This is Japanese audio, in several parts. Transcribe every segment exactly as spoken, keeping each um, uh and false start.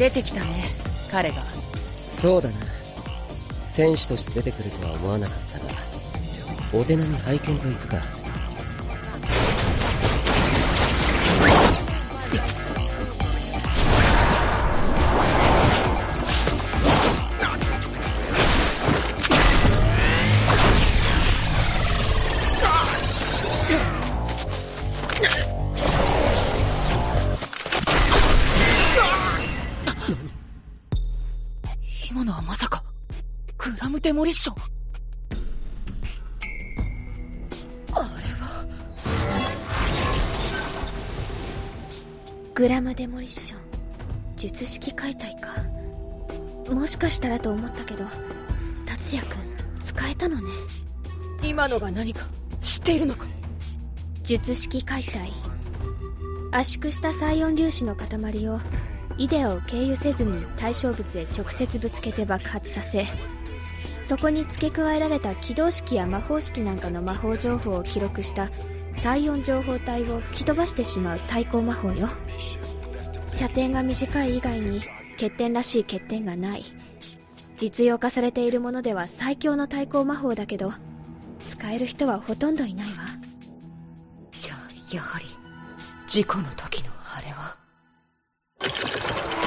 出てきたね、彼が。 そうだな。選手として出てくるとは思わなかったが、お手並み拝見といくか。 今のはまさかグラムデモリッション。あれはグラムデモリッション、術式解体か。もしかしたらと思ったけど、達也くん使えたのね。 今のが何か知っているのか。 術式解体、圧縮したサイオン粒子の塊をイデアを経由せずに対象物へ直接ぶつけて爆発させ、そこに付け加えられた起動式や魔法式なんかの魔法情報を記録したサイオン情報体を吹き飛ばしてしまう対抗魔法よ。射程が短い以外に欠点らしい欠点がない。実用化されているものでは最強の対抗魔法だけど、使える人はほとんどいないわ。 じゃあやはり事故の時のあれは。 やった！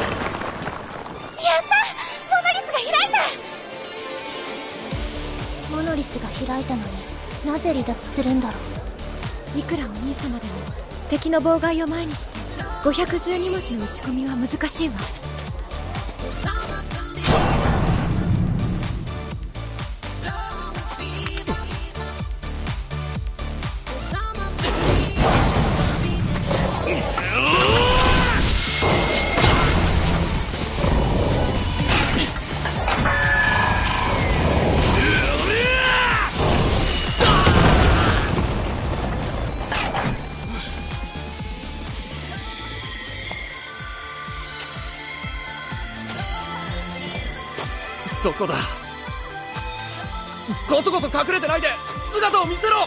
モノリスが開いた！モノリスが開いたのになぜ離脱するんだろう。いくらお兄様でも敵の妨害を前にしてごひゃくじゅうに文字の打ち込みは難しいわ。 どこだ。こそこそ隠れてないで姿を見せろ。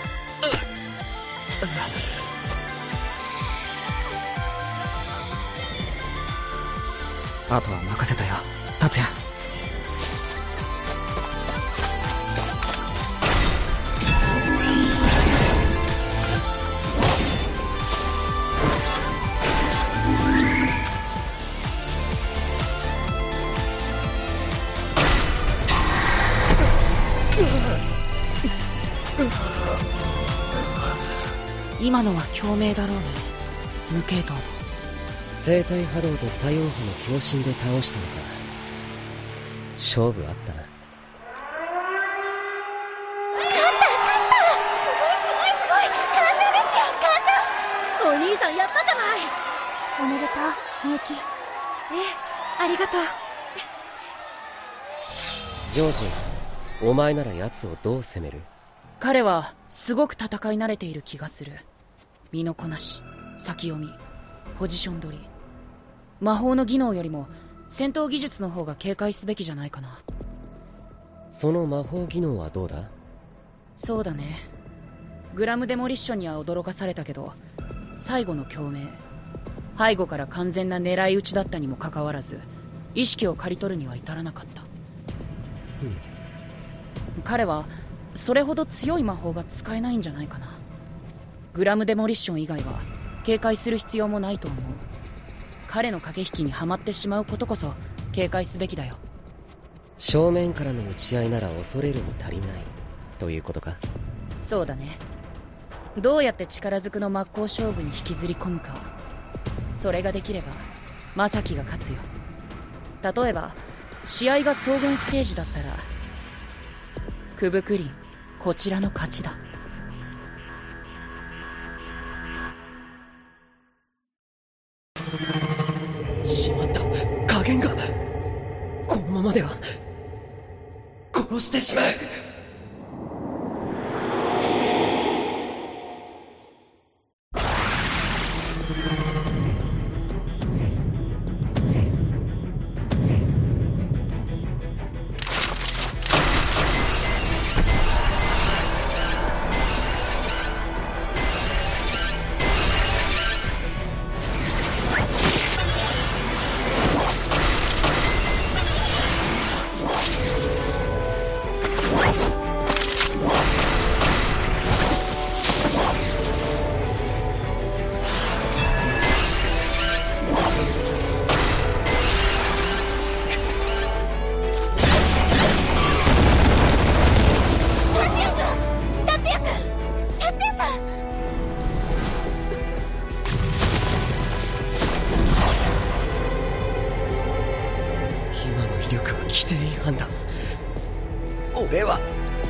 あとは任せたよ、達也。 今のは共鳴だろうね、無系統の。 生体波動と作用波の共振で倒したのか。勝負あったな。 お兄さんやったじゃない。おめでとう、みゆき。ええ、ありがとう。 ジョージ、お前なら奴をどう攻める？ 彼はすごく戦い慣れている気がする。身のこなし、先読み、ポジション取り。魔法の技能よりも戦闘技術の方が警戒すべきじゃないかな。 その魔法技能はどうだ？ そうだね。グラムデモリッションには驚かされたけど、最後の共鳴、背後から完全な狙い撃ちだったにもかかわらず意識を刈り取るには至らなかった。 うん、 彼はそれほど強い魔法が使えないんじゃないかな。グラムデモリッション以外は警戒する必要もないと思う。彼の駆け引きにはまってしまうことこそ警戒すべきだよ。 正面からの打ち合いなら恐れるに足りないということか。 そうだね。どうやって力ずくの真っ向勝負に引きずり込むか。それができればマサキが勝つよ。例えば試合が草原ステージだったらクブクリンこちらの勝ちだ。 しまった、加減が。このままでは殺してしまう。 なんだ。俺は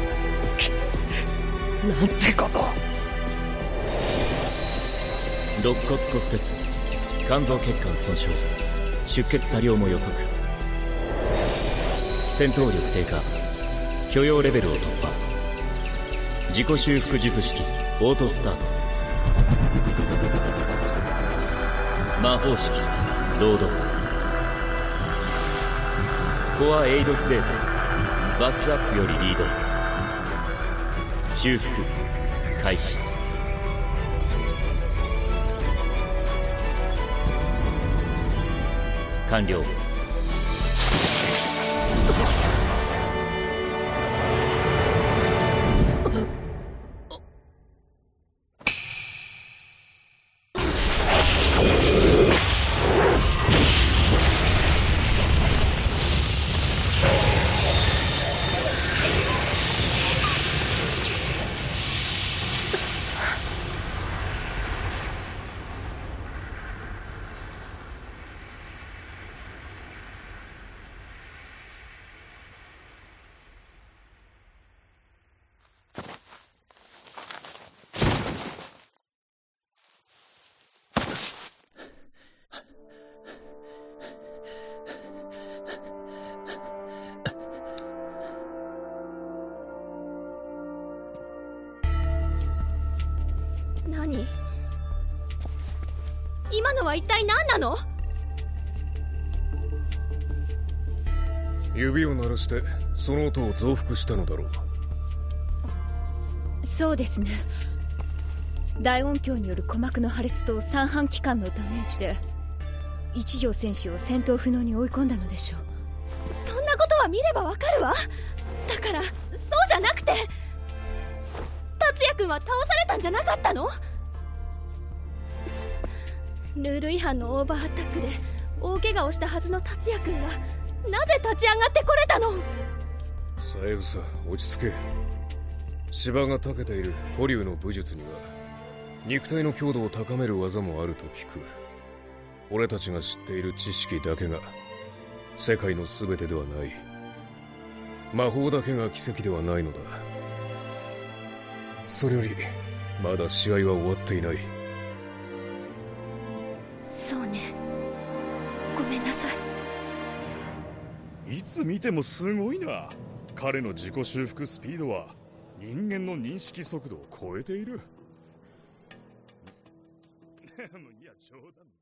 なんてこと。 肋骨骨折、肝臓血管損傷、出血多量も予測。戦闘力低下、許容レベルを突破。自己修復術式オートスタート。魔法式ロード。コアエイドスデータバックアップよりリード。修復開始。完了。 何？今のは一体何なの？ 指を鳴らしてその音を増幅したのだろう。 そうですね。大音響による鼓膜の破裂と三半規管のダメージで一条選手を戦闘不能に追い込んだのでしょう。そんなことは見ればわかるわ。だからそうじゃなくて、達也君は倒されたんじゃなかったの？ルール違反のオーバーアタックで大怪我をしたはずの達也君がなぜ立ち上がってこれたの？ さえうさ、落ち着け。芝が長けている古流の武術には肉体の強度を高める技もあると聞く。俺たちが知っている知識だけが世界の全てではない。魔法だけが奇跡ではないのだ。それよりまだ試合は終わっていない。 そうね、ごめんなさい。いつ見てもすごいな。彼の自己修復スピードは人間の認識速度を超えている。いや、冗談だ。